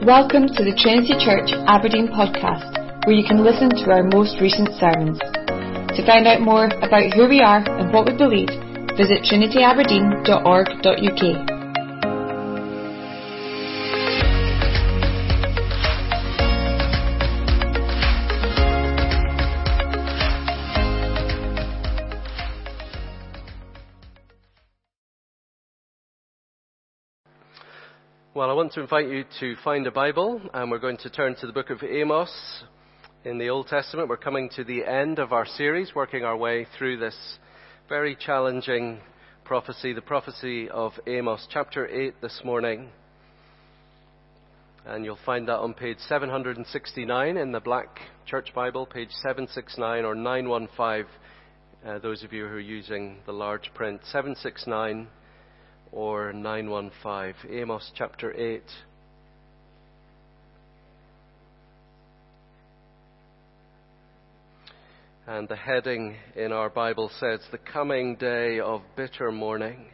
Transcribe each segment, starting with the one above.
Welcome to the Trinity Church Aberdeen podcast, where you can listen to our most recent sermons. To find out more about who we are and what we believe, visit trinityaberdeen.org.uk. Well, I want to invite you to find a Bible, and we're going to turn to the book of Amos in the Old Testament. We're coming to the end of our series, working our way through this very challenging prophecy, the prophecy of Amos, chapter 8 this morning. And you'll find that on page 769 in the Black Church Bible, page 769 or 915, those of you who are using the large print, 769 or 915, Amos chapter 8. And the heading in our Bible says, "The coming day of bitter mourning.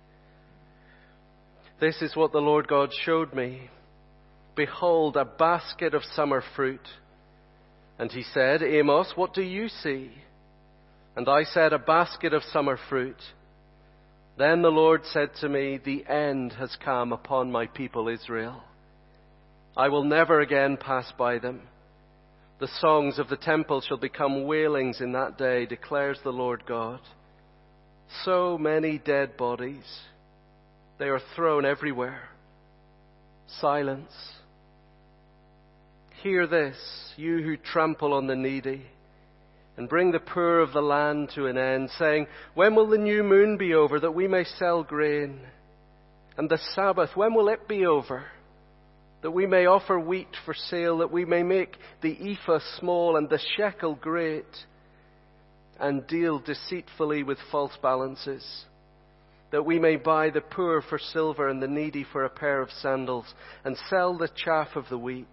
This is what the Lord God showed me. Behold, a basket of summer fruit. And he said, Amos, what do you see? And I said, a basket of summer fruit. Then the Lord said to me, the end has come upon my people Israel. I will never again pass by them. The songs of the temple shall become wailings in that day, declares the Lord God. So many dead bodies. They are thrown everywhere. Silence. Hear this, you who trample on the needy, and bring the poor of the land to an end, saying, when will the new moon be over, that we may sell grain? And the Sabbath, when will it be over, that we may offer wheat for sale, that we may make the ephah small and the shekel great, and deal deceitfully with false balances, that we may buy the poor for silver and the needy for a pair of sandals, and sell the chaff of the wheat?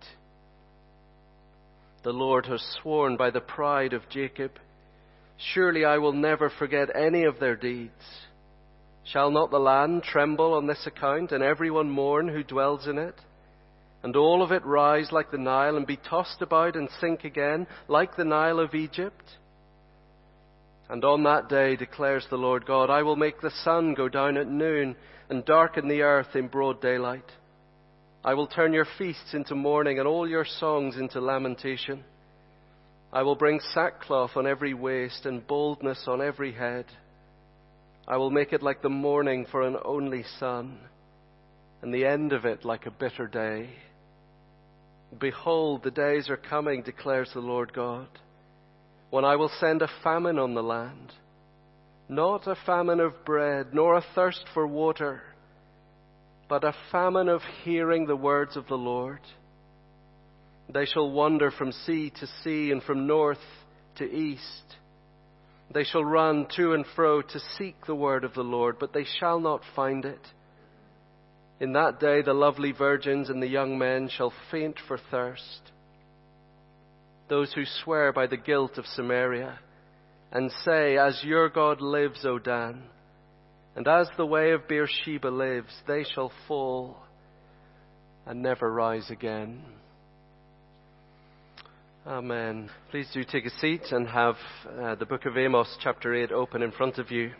The Lord has sworn by the pride of Jacob, surely I will never forget any of their deeds. Shall not the land tremble on this account, and everyone mourn who dwells in it? And all of it rise like the Nile, and be tossed about and sink again, like the Nile of Egypt? And on that day, declares the Lord God, I will make the sun go down at noon, and darken the earth in broad daylight. I will turn your feasts into mourning, and all your songs into lamentation. I will bring sackcloth on every waist, and baldness on every head. I will make it like the mourning for an only son, and the end of it like a bitter day. Behold, the days are coming, declares the Lord God, when I will send a famine on the land, not a famine of bread, nor a thirst for water, but a famine of hearing the words of the Lord. They shall wander from sea to sea, and from north to east. They shall run to and fro to seek the word of the Lord, but they shall not find it. In that day the lovely virgins and the young men shall faint for thirst. Those who swear by the guilt of Samaria, and say, as your God lives, O Dan, and as the way of Beersheba lives, they shall fall and never rise again. Amen. Please do take a seat and have the book of Amos chapter 8 open in front of you.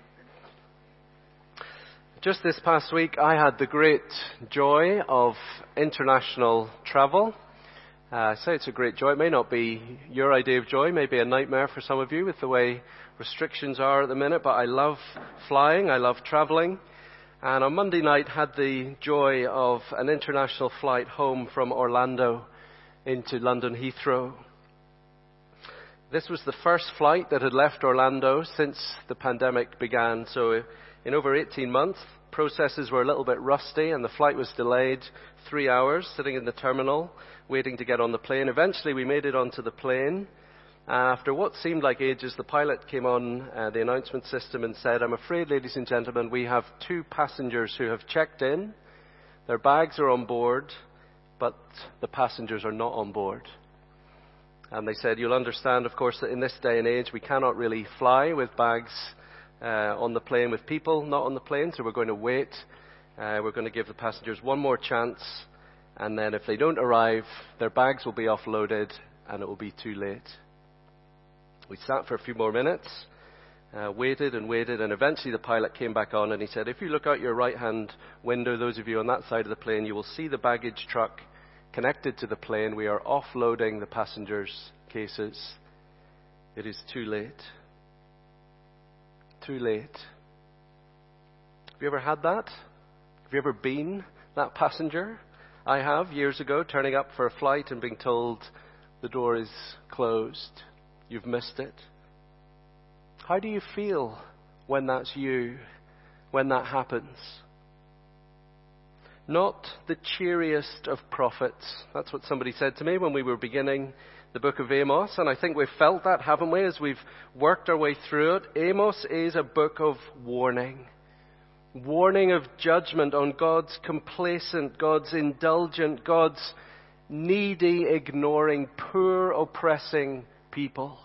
Just this past week I had the great joy of international travel. I say it's a great joy. It may not be your idea of joy, maybe a nightmare for some of you with the way restrictions are at the minute, but I love flying, I love traveling. And on Monday night had the joy of an international flight home from Orlando into London Heathrow. This was the first flight that had left Orlando since the pandemic began, so in over 18 months, processes were a little bit rusty, and the flight was delayed 3 hours, sitting in the terminal, waiting to get on the plane. Eventually, we made it onto the plane. After what seemed like ages, the pilot came on the announcement system and said, I'm afraid, ladies and gentlemen, we have 2 passengers who have checked in. Their bags are on board, but the passengers are not on board. And they said, you'll understand, of course, that in this day and age, we cannot really fly with bags on the plane with people not on the plane, so we're going to wait. We're going to give the passengers one more chance And then if they don't arrive, their bags will be offloaded and it will be too late. We sat for a few more minutes, waited, and eventually the pilot came back on and he said, if you look out your right-hand window, those of you on that side of the plane, you will see the baggage truck connected to the plane. We are offloading the passengers' cases. It is too late. Too late. Have you ever had that? Have you ever been that passenger? I have, years ago, turning up for a flight and being told the door is closed. You've missed it. How do you feel when that's you, when that happens? Not the cheeriest of prophets. That's what somebody said to me when we were beginning the book of Amos, and I think we've felt that, haven't we, as we've worked our way through it. Amos is a book of warning. Warning of judgment on God's complacent, God's indulgent, God's needy, ignoring, poor, oppressing people.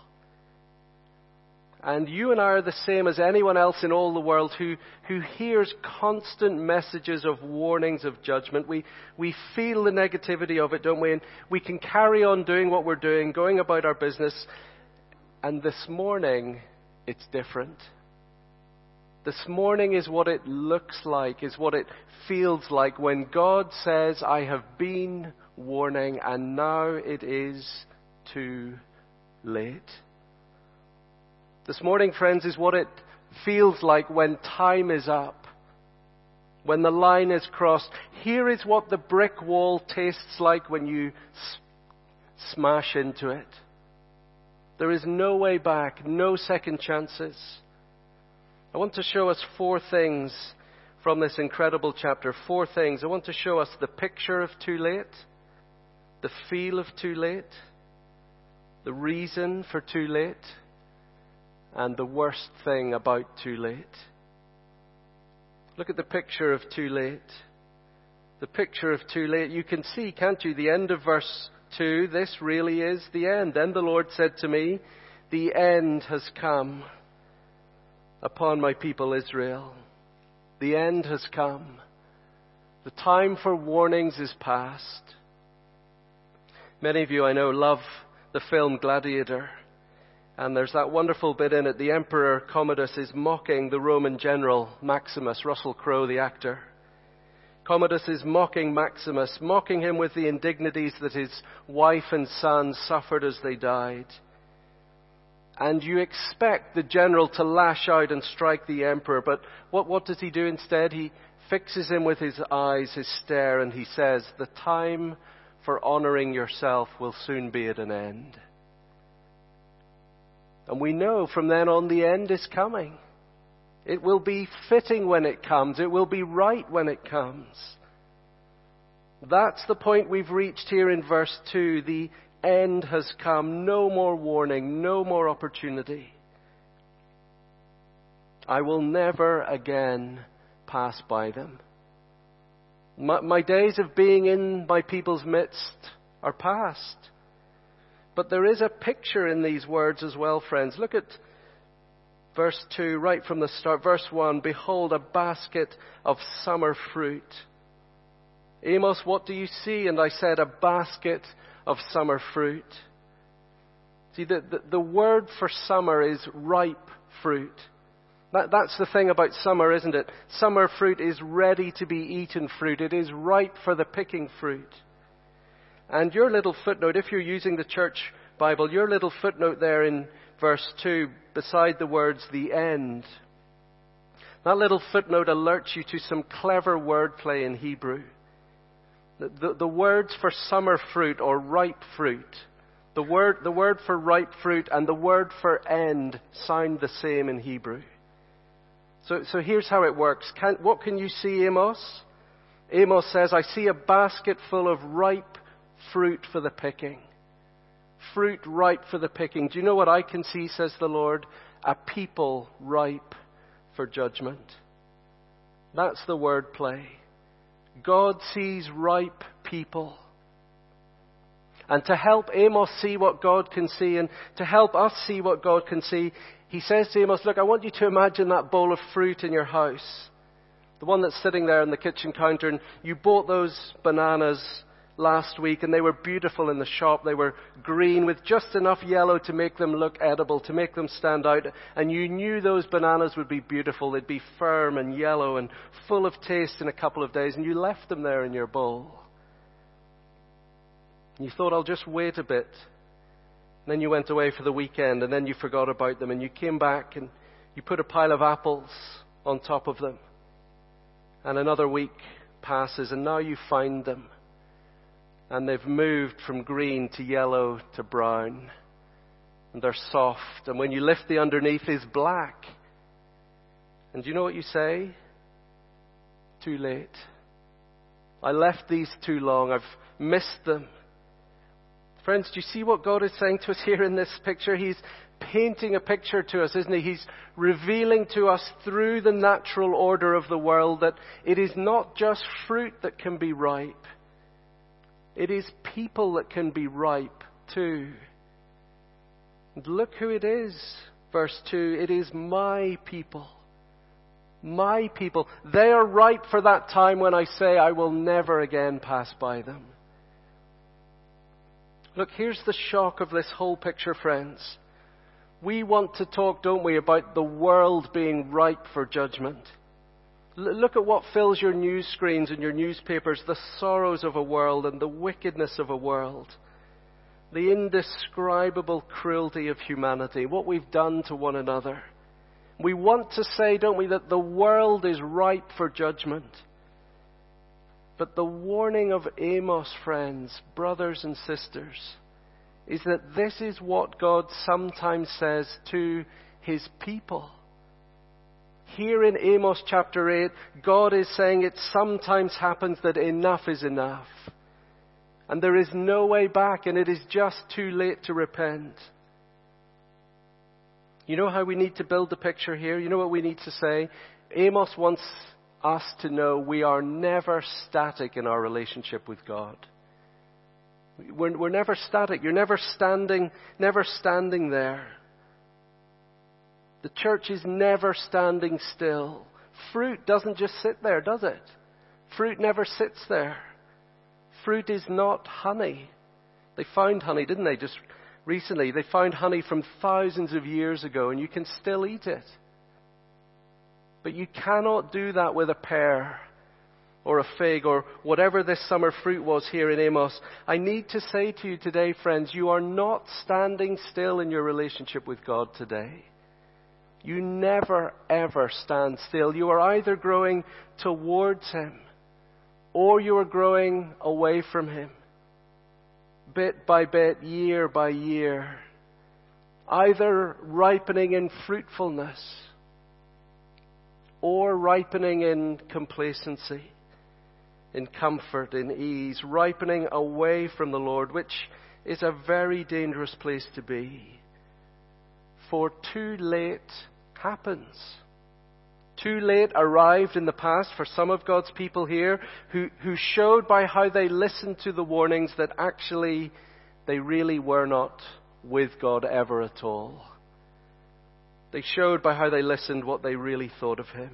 And you and I are the same as anyone else in all the world who hears constant messages of warnings of judgment. We feel the negativity of it, don't we? And we can carry on doing what we're doing, going about our business. And this morning, it's different. This morning is what it looks like, is what it feels like when God says, I have been warning and now it is too late. This morning, friends, is what it feels like when time is up, when the line is crossed. Here is what the brick wall tastes like when you smash into it. There is no way back, no second chances. I want to show us 4 things from this incredible chapter. 4 things. I want to show us the picture of too late, the feel of too late, the reason for too late, and the worst thing about too late. Look at the picture of too late. The picture of too late. You can see, can't you, the end of verse 2. This really is the end. Then the Lord said to me, the end has come upon my people Israel. The end has come. The time for warnings is past. Many of you, I know, love the film Gladiator. And there's that wonderful bit in it. The Emperor Commodus is mocking the Roman general Maximus, Russell Crowe, the actor. Commodus is mocking Maximus, mocking him with the indignities that his wife and son suffered as they died. And you expect the general to lash out and strike the emperor, but what does he do instead? He fixes him with his eyes, his stare, and he says, the time for honoring yourself will soon be at an end. And we know from then on the end is coming. It will be fitting when it comes. It will be right when it comes. That's the point we've reached here in verse 2. The end has come. No more warning. No more opportunity. I will never again pass by them. My days of being in my people's midst are past. But there is a picture in these words as well, friends. Look at verse 2, right from the start. Verse 1, behold, a basket of summer fruit. Amos, what do you see? And I said, a basket of summer fruit. See, the word for summer is ripe fruit. That's the thing about summer, isn't it? Summer fruit is ready to be eaten fruit. It is ripe for the picking fruit. And your little footnote, if you're using the church Bible, your little footnote there in verse 2, beside the words, the end, that little footnote alerts you to some clever wordplay in Hebrew. The words for summer fruit or ripe fruit, the word for ripe fruit and the word for end sound the same in Hebrew. So here's how it works. What can you see, Amos? Amos says, I see a basket full of ripe fruit for the picking. Fruit ripe for the picking. Do you know what I can see, says the Lord? A people ripe for judgment. That's the word play. God sees ripe people. And to help Amos see what God can see and to help us see what God can see, he says to Amos, look, I want you to imagine that bowl of fruit in your house. The one that's sitting there on the kitchen counter, and you bought those bananas last week, and they were beautiful in the shop. They were green with just enough yellow to make them look edible, to make them stand out. And you knew those bananas would be beautiful. They'd be firm and yellow and full of taste in a couple of days, and you left them there in your bowl. And you thought, I'll just wait a bit. And then you went away for the weekend, and then you forgot about them, and you came back and you put a pile of apples on top of them. And another week passes, and now you find them. And they've moved from green to yellow to brown. And they're soft. And when you lift the underneath, is black. And do you know what you say? Too late. I left these too long. I've missed them. Friends, do you see what God is saying to us here in this picture? He's painting a picture to us, isn't he? He's revealing to us through the natural order of the world that it is not just fruit that can be ripe. It is people that can be ripe too. And look who it is. Verse 2, it is my people. My people. They are ripe for that time when I say I will never again pass by them. Look, here's the shock of this whole picture, friends. We want to talk, don't we, about the world being ripe for judgment. Look at what fills your news screens and your newspapers, the sorrows of a world and the wickedness of a world. The indescribable cruelty of humanity, what we've done to one another. We want to say, don't we, that the world is ripe for judgment. But the warning of Amos, friends, brothers and sisters, is that this is what God sometimes says to his people. Here in Amos chapter 8, God is saying it sometimes happens that enough is enough. And there is no way back, and it is just too late to repent. You know how we need to build the picture here? You know what we need to say? Amos wants us to know we are never static in our relationship with God. We're never static. You're never standing there. The church is never standing still. Fruit doesn't just sit there, does it? Fruit never sits there. Fruit is not honey. They found honey, didn't they, just recently? They found honey from thousands of years ago, and you can still eat it. But you cannot do that with a pear or a fig or whatever this summer fruit was here in Amos. I need to say to you today, friends, you are not standing still in your relationship with God today. You never, ever stand still. You are either growing towards him or you are growing away from him. Bit by bit, year by year. Either ripening in fruitfulness or ripening in complacency, in comfort, in ease, ripening away from the Lord, which is a very dangerous place to be. For too late happens. Too late arrived in the past for some of God's people here who showed by how they listened to the warnings that actually they really were not with God ever at all. They showed by how they listened what they really thought of him.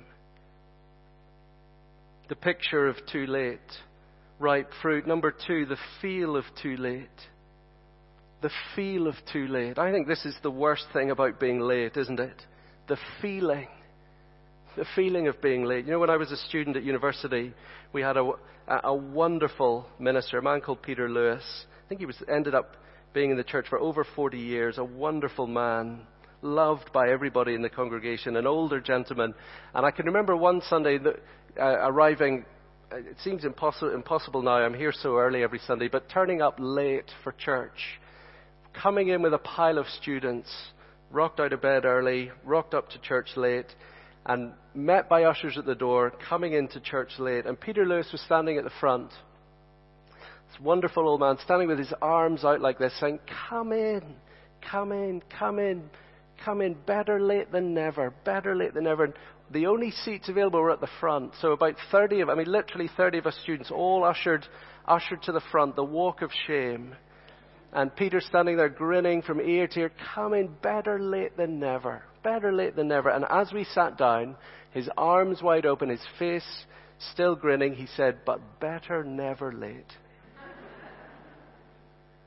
The picture of too late, ripe fruit. Number 2, the feel of too late. The feel of too late. I think this is the worst thing about being late, isn't it? The feeling of being late. You know, when I was a student at university, we had a wonderful minister, a man called Peter Lewis. I think he ended up being in the church for over 40 years, a wonderful man, loved by everybody in the congregation, an older gentleman. And I can remember one Sunday arriving, it seems impossible now, I'm here so early every Sunday, but turning up late for church, coming in with a pile of students, rocked out of bed early, rocked up to church late, and met by ushers at the door, coming into church late. And Peter Lewis was standing at the front. This wonderful old man standing with his arms out like this, saying, "Come in, come in, come in, come in, better late than never, better late than ever." And the only seats available were at the front. So about 30 of, literally 30 of us students, all ushered to the front, the walk of shame. And Peter standing there grinning from ear to ear, "Come in, better late than never, better late than never." And as we sat down, his arms wide open, his face still grinning, he said, "But better never late."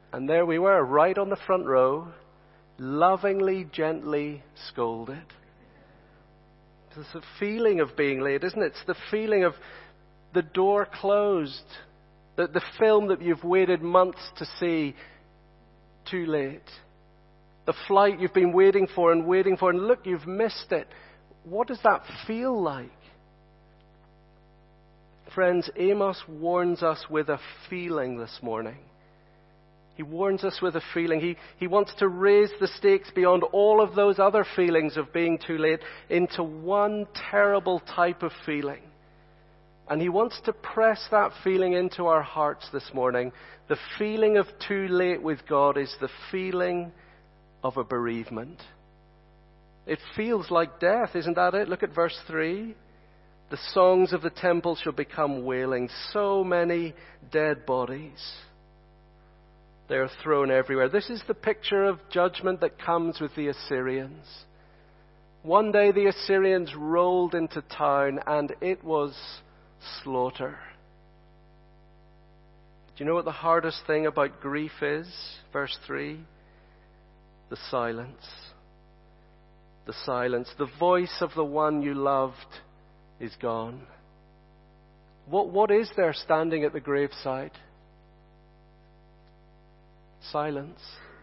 And there we were, right on the front row, lovingly, gently scolded. It's the feeling of being late, isn't it? It's the feeling of the door closed, the film that you've waited months to see, too late. The flight you've been waiting for, and look, you've missed it. What does that feel like? Friends, Amos warns us with a feeling this morning. He warns us with a feeling. He wants to raise the stakes beyond all of those other feelings of being too late into one terrible type of feeling. And he wants to press that feeling into our hearts this morning. The feeling of too late with God is the feeling of a bereavement. It feels like death, isn't that it? Look at verse 3. The songs of the temple shall become wailing. So many dead bodies. They are thrown everywhere. This is the picture of judgment that comes with the Assyrians. One day the Assyrians rolled into town and it was slaughter. Do you know what the hardest thing about grief is? Verse 3. The silence. The silence. The voice of the one you loved is gone. What is there standing at the graveside? Silence.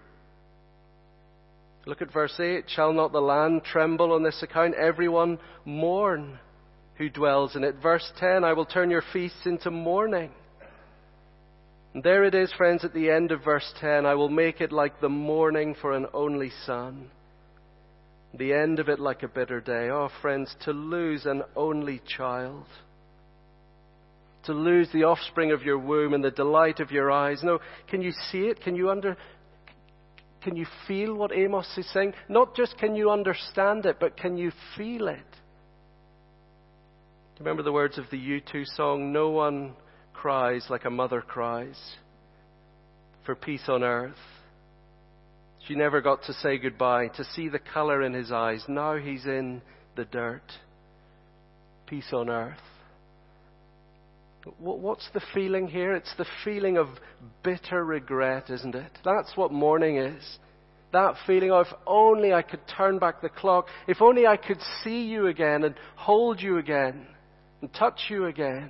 Look at verse 8. Shall not the land tremble on this account? Everyone mourn who dwells in it. Verse 10. I will turn your feasts into mourning. And there it is, friends, at the end of verse 10. I will make it like the mourning for an only son. The end of it like a bitter day. Oh, friends, to lose an only child. To lose the offspring of your womb and the delight of your eyes. No, can you see it? Can you feel what Amos is saying? Not just can you understand it, but can you feel it? Do you remember the words of the U2 song? No one cries like a mother cries for peace on earth. She never got to say goodbye, to see the colour in his eyes. Now he's in the dirt. Peace on earth. What's the feeling here? It's the feeling of bitter regret, isn't it? That's what mourning is. That feeling of, if only I could turn back the clock. If only I could see you again and hold you again and touch you again.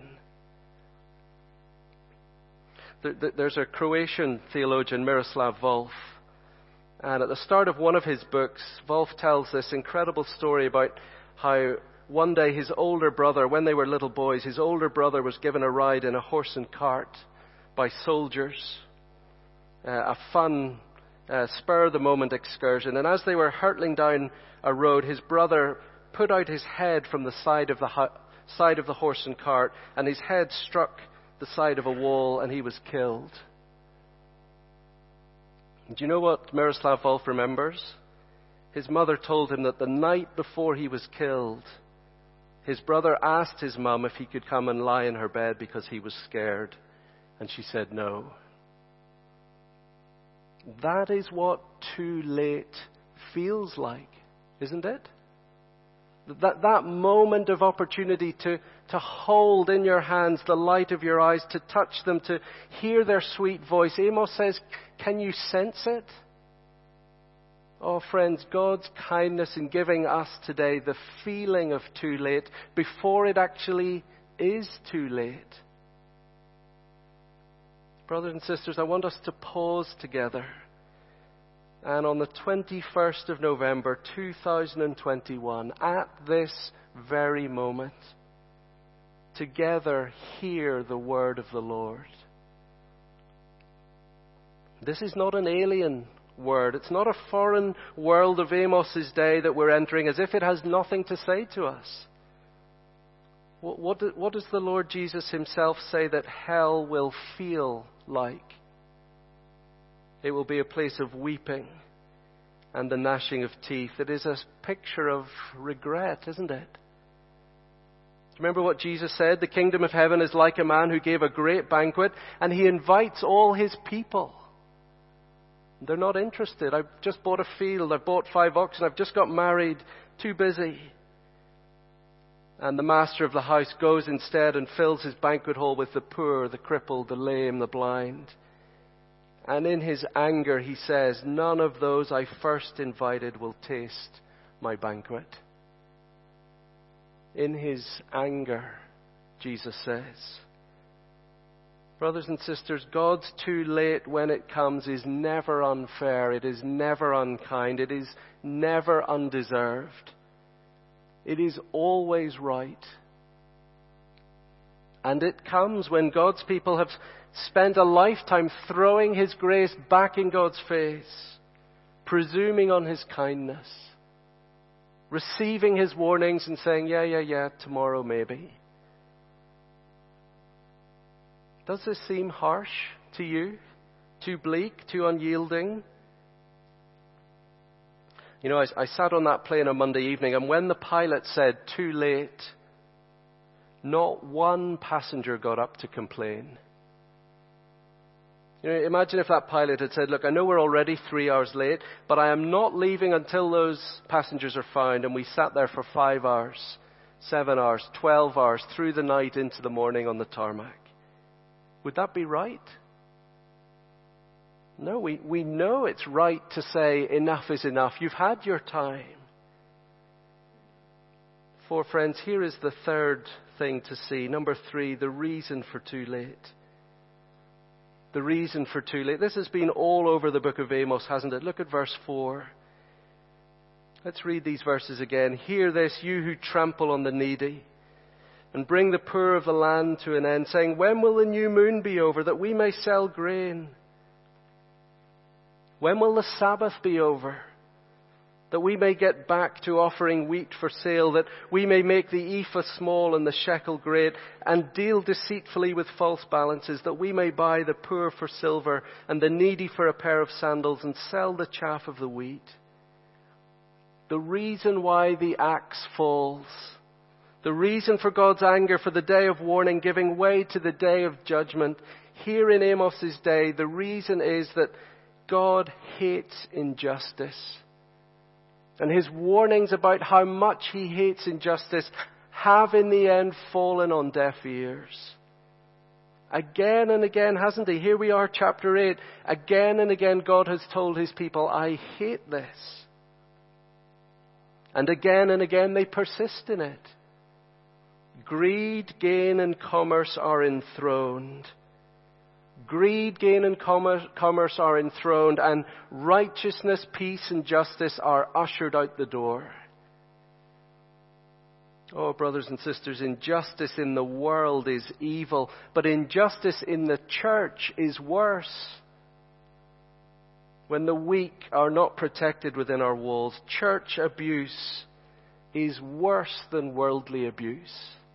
There's a Croatian theologian, Miroslav Volf. And at the start of one of his books, Volf tells this incredible story about how one day his older brother, when they were little boys, his older brother was given a ride in a horse and cart by soldiers. A fun, spur-of-the-moment excursion. And as they were hurtling down a road, his brother put out his head from the side of the horse and cart, and his head struck the side of a wall, and he was killed. Do you know what Miroslav Volf remembers? His mother told him that the night before he was killed, his brother asked his mum if he could come and lie in her bed because he was scared. And she said no. That is what too late feels like, isn't it? That moment of opportunity to hold in your hands the light of your eyes, to touch them, to hear their sweet voice. Amos says, can you sense it? Oh, friends, God's kindness in giving us today the feeling of too late before it actually is too late. Brothers and sisters, I want us to pause together. And on the 21st of November 2021, at this very moment, together hear the word of the Lord. This is not an alien word. It's not a foreign world of Amos's day that we're entering as if it has nothing to say to us. What does the Lord Jesus himself say that hell will feel like? It will be a place of weeping and the gnashing of teeth. It is a picture of regret, isn't it? Remember what Jesus said? The kingdom of heaven is like a man who gave a great banquet and he invites all his people. They're not interested. I've just bought a field. I've bought 5 oxen. I've just got married. Too busy. And the master of the house goes instead and fills his banquet hall with the poor, the crippled, the lame, the blind. And in his anger, he says, none of those I first invited will taste my banquet. In his anger, Jesus says. Brothers and sisters, God's too late when it comes is never unfair. It is never unkind. It is never undeserved. It is always right. And it comes when God's people have spent a lifetime throwing his grace back in God's face, presuming on his kindness, receiving his warnings and saying, yeah, tomorrow maybe. Does this seem harsh to you? Too bleak? Too unyielding? You know, I sat on that plane on Monday evening, and when the pilot said, too late, not one passenger got up to complain. You know, imagine if that pilot had said, look, I know we're already 3 hours late, but I am not leaving until those passengers are found. And we sat there for 5 hours, 7 hours, 12 hours, through the night into the morning on the tarmac. Would that be right? No, we know it's right to say enough is enough. You've had your time. For friends, here is the third thing to see. Number 3, the reason for too late. The reason for too late. This has been all over the book of Amos, hasn't it? Look at verse 4. Let's read these verses again. Hear this, you who trample on the needy, and bring the poor of the land to an end, saying, when will the new moon be over, that we may sell grain? When will the Sabbath be over, that we may get back to offering wheat for sale, that we may make the ephah small and the shekel great, and deal deceitfully with false balances, that we may buy the poor for silver and the needy for a pair of sandals, and sell the chaff of the wheat? The reason why the axe falls, the reason for God's anger, for the day of warning giving way to the day of judgment, here in Amos's day, the reason is that God hates injustice. And his warnings about how much he hates injustice have in the end fallen on deaf ears. Again and again, hasn't he? Here we are, chapter 8. Again and again, God has told his people, I hate this. And again, they persist in it. Greed, gain, and commerce are enthroned. Greed, gain, and commerce are enthroned, and righteousness, peace, and justice are ushered out the door. Oh, brothers and sisters, injustice in the world is evil, but injustice in the church is worse. When the weak are not protected within our walls, church abuse is worse than worldly abuse.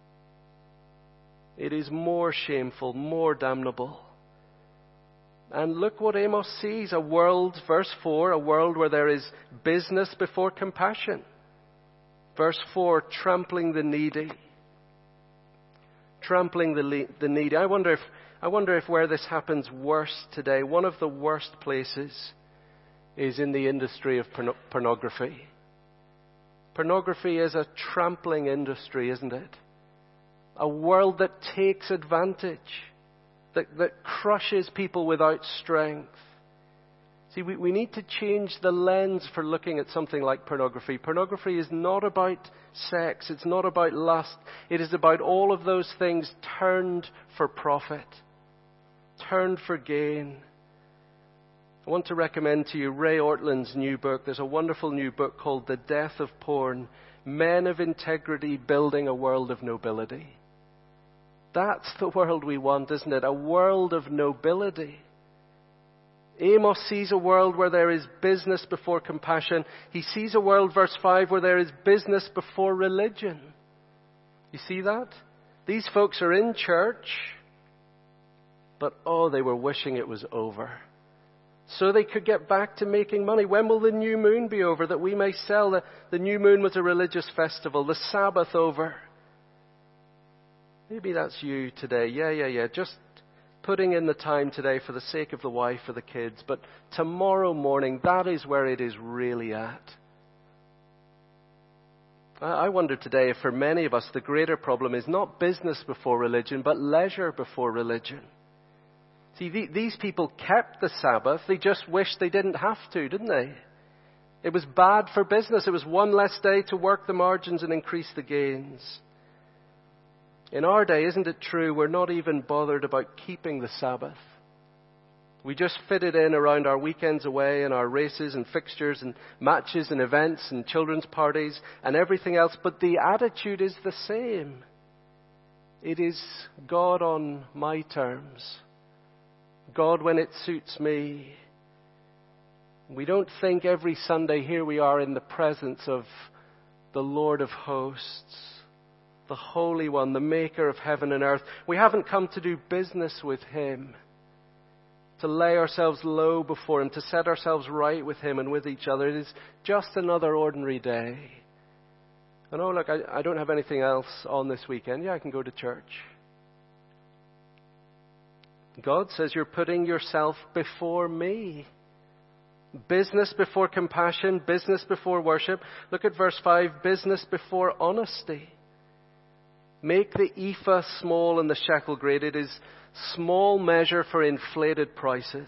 It is more shameful, more damnable. And look what Amos sees, a world, verse 4, a world where there is business before compassion. Verse 4, trampling the needy. Trampling the needy. I wonder if where this happens worst today, one of the worst places is in the industry of pornography. Pornography is a trampling industry, isn't it? A world that takes advantage, that crushes people without strength. See, we need to change the lens for looking at something like pornography. Pornography is not about sex. It's not about lust. It is about all of those things turned for profit, turned for gain. I want to recommend to you Ray Ortland's new book. There's a wonderful new book called The Death of Porn, Men of Integrity Building a World of Nobility. That's the world we want, isn't it? A world of nobility. Amos sees a world where there is business before compassion. He sees a world, verse 5, where there is business before religion. You see that? These folks are in church, but they were wishing it was over, so they could get back to making money. When will the new moon be over, that we may sell? The new moon was a religious festival. The Sabbath over. Maybe that's you today. Yeah. Just putting in the time today for the sake of the wife or the kids. But tomorrow morning, that is where it is really at. I wonder today if for many of us the greater problem is not business before religion, but leisure before religion. See, these people kept the Sabbath. They just wished they didn't have to, didn't they? It was bad for business. It was one less day to work the margins and increase the gains. In our day, isn't it true, we're not even bothered about keeping the Sabbath. We just fit it in around our weekends away and our races and fixtures and matches and events and children's parties and everything else. But the attitude is the same. It is God on my terms. God when it suits me. We don't think every Sunday here we are in the presence of the Lord of hosts, the Holy One, the Maker of heaven and earth. We haven't come to do business with Him, to lay ourselves low before Him, to set ourselves right with Him and with each other. It is just another ordinary day. And oh, look, I don't have anything else on this weekend. Yeah, I can go to church. God says you're putting yourself before me. Business before compassion, business before worship. Look at verse 5, business before honesty. Make the ephah small and the shekel great. It is small measure for inflated prices.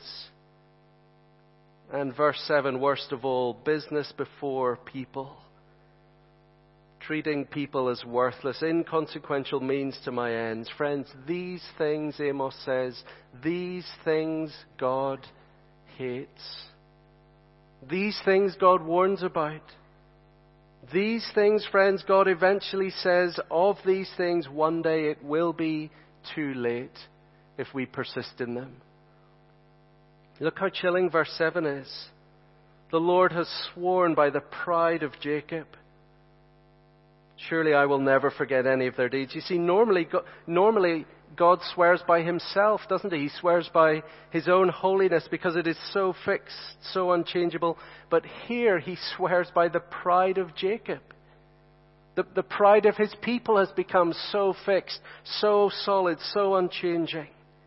And verse 7, worst of all, business before people. Treating people as worthless, inconsequential means to my ends. Friends, these things, Amos says, these things God hates. These things God warns about. These things, friends, God eventually says, of these things, one day it will be too late if we persist in them. Look how chilling verse 7 is. The Lord has sworn by the pride of Jacob. Surely I will never forget any of their deeds. You see, normally God swears by Himself, doesn't He? He swears by His own holiness because it is so fixed, so unchangeable. But here He swears by the pride of Jacob. The pride of His people has become so fixed, so solid, so unchanging.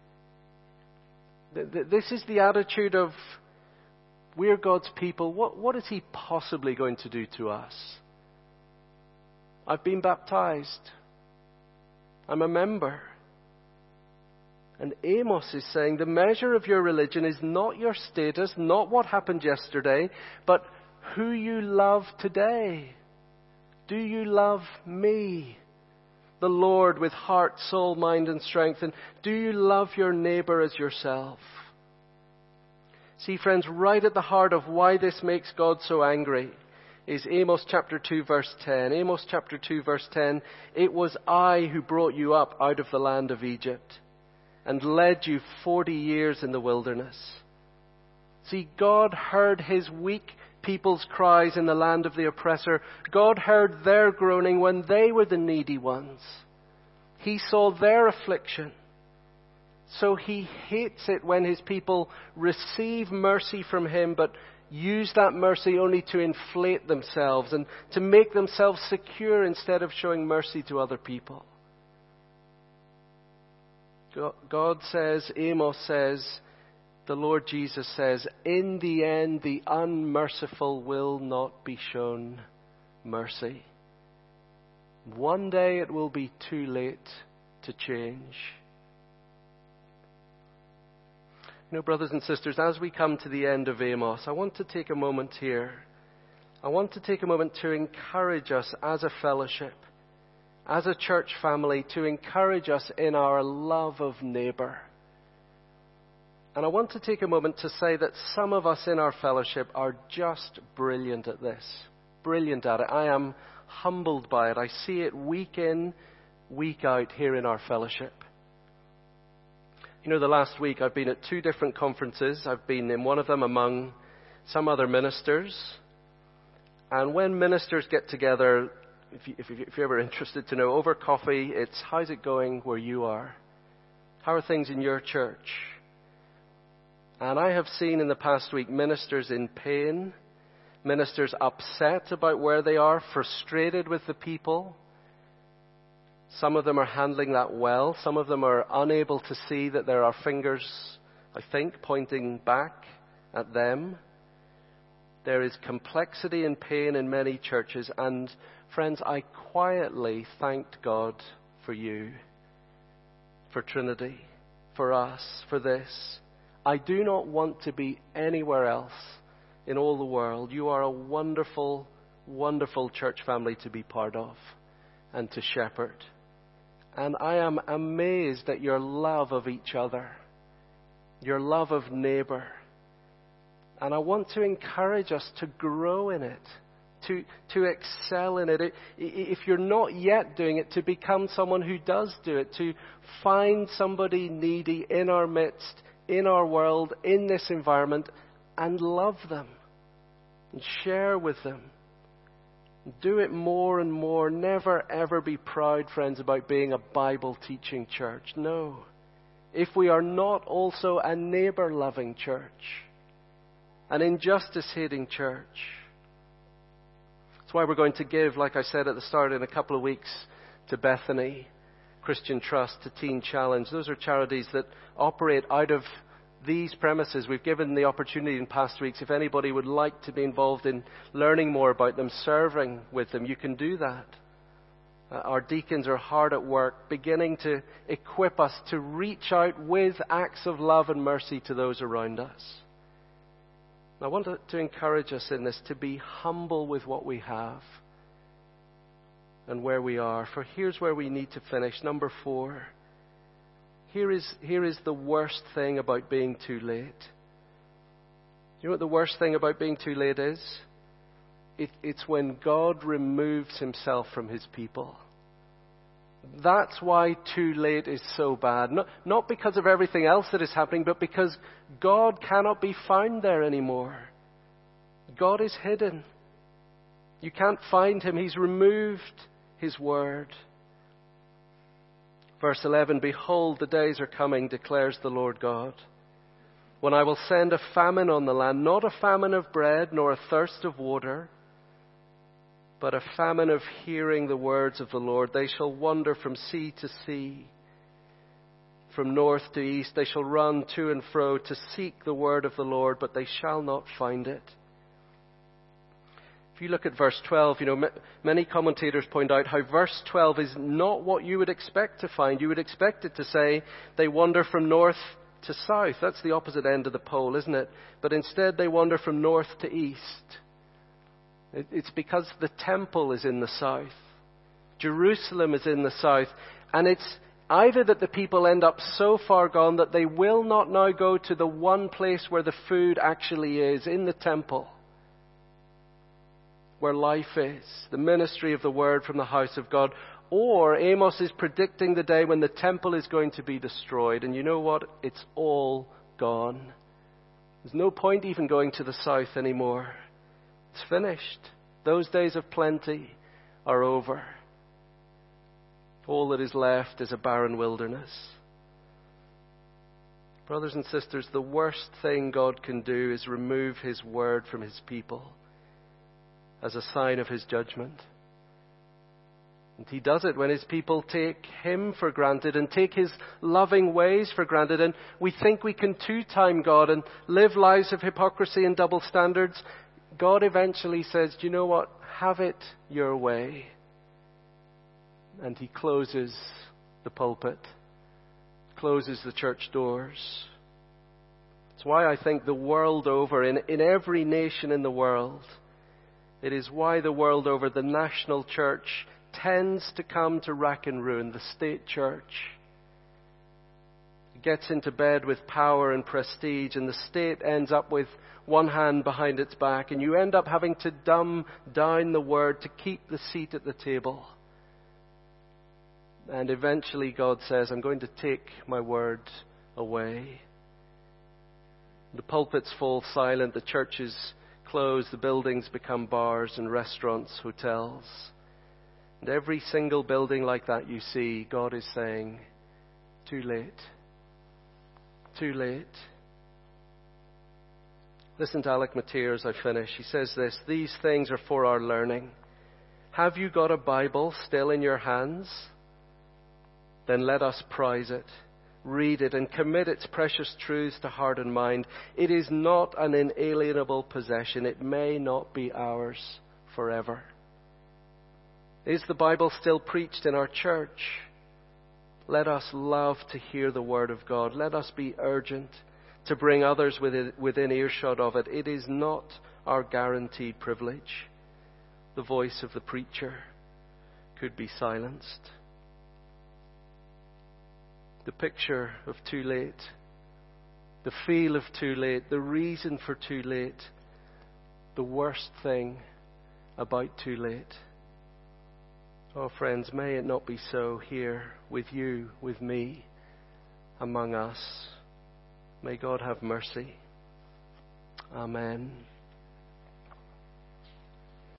This is the attitude of, we're God's people. What is He possibly going to do to us? I've been baptized. I'm a member. And Amos is saying the measure of your religion is not your status, not what happened yesterday, but who you love today. Do you love me, the Lord, with heart, soul, mind, and strength? And do you love your neighbor as yourself? See, friends, right at the heart of why this makes God so angry is Amos chapter 2 verse 10. Amos chapter 2 verse 10. It was I who brought you up out of the land of Egypt and led you 40 years in the wilderness. See, God heard His weak people's cries in the land of the oppressor. God heard their groaning when they were the needy ones. He saw their affliction. So He hates it when His people receive mercy from Him, but use that mercy only to inflate themselves and to make themselves secure instead of showing mercy to other people. God says, Amos says, the Lord Jesus says, in the end, the unmerciful will not be shown mercy. One day it will be too late to change. You know, brothers and sisters, as we come to the end of Amos, I want to take a moment here. I want to take a moment to encourage us as a fellowship, as a church family, to encourage us in our love of neighbour. And I want to take a moment to say that some of us in our fellowship are just brilliant at this. Brilliant at it. I am humbled by it. I see it week in, week out here in our fellowship. You know, the last week I've been at 2 different conferences. I've been in one of them among some other ministers. And when ministers get together, if you're ever interested to know, over coffee, it's how's it going where you are? How are things in your church? And I have seen in the past week ministers in pain, ministers upset about where they are, frustrated with the people. Some of them are handling that well. Some of them are unable to see that there are fingers, I think, pointing back at them. There is complexity and pain in many churches. And friends, I quietly thanked God for you, for Trinity, for us, for this. I do not want to be anywhere else in all the world. You are a wonderful, wonderful church family to be part of and to shepherd. And I am amazed at your love of each other, your love of neighbor. And I want to encourage us to grow in it, to excel in it. If you're not yet doing it, to become someone who does do it, to find somebody needy in our midst, in our world, in this environment, and love them and share with them. Do it more and more. Never ever be proud, friends, about being a Bible teaching church. No. If we are not also a neighbor loving church, an injustice hating church. That's why we're going to give, like I said at the start, in a couple of weeks to Bethany, Christian Trust, to Teen Challenge. Those are charities that operate out of these premises. We've given the opportunity in past weeks, if anybody would like to be involved in learning more about them, serving with them, you can do that. Our deacons are hard at work, beginning to equip us to reach out with acts of love and mercy to those around us. I want to encourage us in this, to be humble with what we have and where we are. For here's where we need to finish. Number 4. Here is the worst thing about being too late. You know what the worst thing about being too late is? It's when God removes himself from his people. That's why too late is so bad. Not because of everything else that is happening, but because God cannot be found there anymore. God is hidden. You can't find him. He's removed his word. Verse 11, behold, the days are coming, declares the Lord God, when I will send a famine on the land, not a famine of bread, nor a thirst of water, but a famine of hearing the words of the Lord. They shall wander from sea to sea, from north to east. They shall run to and fro to seek the word of the Lord, but they shall not find it. If you look at verse 12, many commentators point out how verse 12 is not what you would expect to find. You would expect it to say they wander from north to south. That's the opposite end of the pole, isn't it? But instead they wander from north to east. It's because the temple is in the south. Jerusalem is in the south. And it's either that the people end up so far gone that they will not now go to the one place where the food actually is, in the temple, where life is, the ministry of the word from the house of God. Or Amos is predicting the day when the temple is going to be destroyed. And you know what? It's all gone. There's no point even going to the south anymore. It's finished. Those days of plenty are over. All that is left is a barren wilderness. Brothers and sisters, the worst thing God can do is remove his word from his people as a sign of his judgment. And he does it when his people take him for granted and take his loving ways for granted. And we think we can two-time God and live lives of hypocrisy and double standards. God eventually says, do you know what? Have it your way. And he closes the pulpit, closes the church doors. That's why I think the world over, in every nation in the world, it is why the world over the national church tends to come to rack and ruin, the state church. It gets into bed with power and prestige, and the state ends up with one hand behind its back, and you end up having to dumb down the word to keep the seat at the table. And eventually God says, I'm going to take my word away. The pulpits fall silent, the churches close, the buildings become bars and restaurants, hotels. And every single building like that you see, God is saying, too late. Too late. Listen to Alec Matier as I finish. He says this, these things are for our learning. Have you got a Bible still in your hands? Then let us prize it, read it, and commit its precious truths to heart and mind. It is not an inalienable possession. It may not be ours forever. Is the Bible still preached in our church? Let us love to hear the word of God. Let us be urgent to bring others within earshot of it. It is not our guaranteed privilege. The voice of the preacher could be silenced. The picture of too late, the feel of too late, the reason for too late, the worst thing about too late. Oh, friends, may it not be so here with you, with me, among us. May God have mercy. Amen.